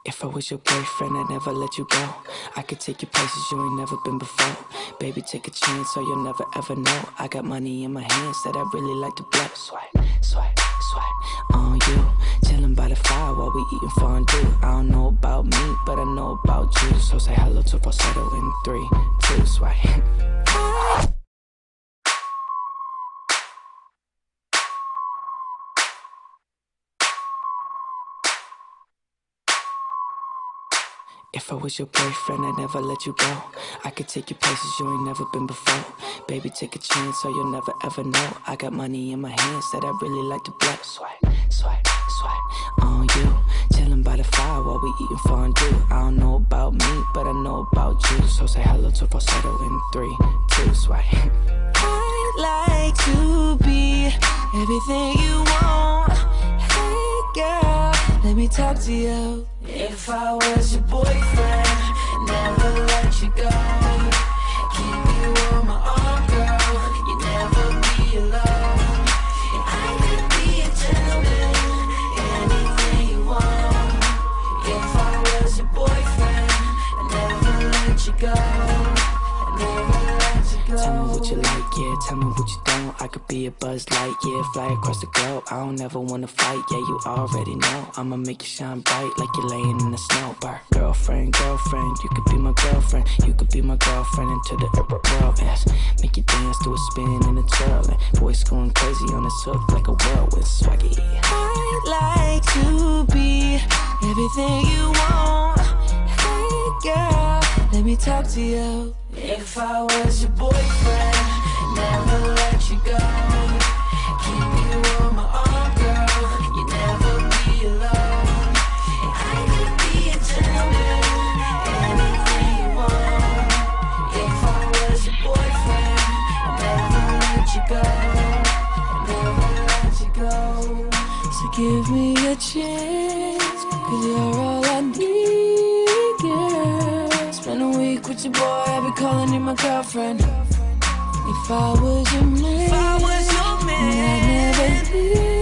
If I was your boyfriend, I'd never let you go. I could take you places you ain't never been before. Baby, take a chance so you'll never ever know. I got money in my hands that I really like to blow. Swipe, swipe, swipe on you. Chillin' by the fire while we eating fondue. I don't know about me, but I know about you. So say hello to falsetto in 3, 2, swipe. If I was your boyfriend, I'd never let you go. I could take you places you ain't never been before. Baby, take a chance so you'll never ever know. I got money in my hands that I really like to blow. Swipe, swipe, swipe on you. Chillin' by the fire while we eating fondue. I don't know about me, but I know about you. So say hello to falsetto in 3, 2, swipe. I'd like to be everything you want. Hey girl, let me talk to you. If I was your boyfriend, never let you go. Keep you on my arm, girl. You never be alone. And I could be a gentleman, anything you want. If I was your boyfriend, I'd never let you go. I'd never let you go. Tell me what you like, yeah, tell me what you don't. I could be a Buzz Lightyear, fly across the globe. I don't ever wanna fight, yeah, you already know. I'ma make you shine bright like you're laying in the snow. Bar. Girlfriend, girlfriend, you could be my girlfriend. You could be my girlfriend into the world ends. Make you dance to a spin and a twirl. And voice going crazy on this hook like a whirlwind swaggy. I'd like to be everything you want. Hey girl, let me talk to you. If I was your boyfriend, never let you go. Keep you on my arm, girl. You never be alone. And I could be a gentleman, anything you want. If I was your boyfriend, I'd never let you go. I'd never let you go. So give me a chance, 'cause you're all I need, girl. Spend a week with your boy, I'll be calling you my girlfriend. If I was your man, I'd never leave.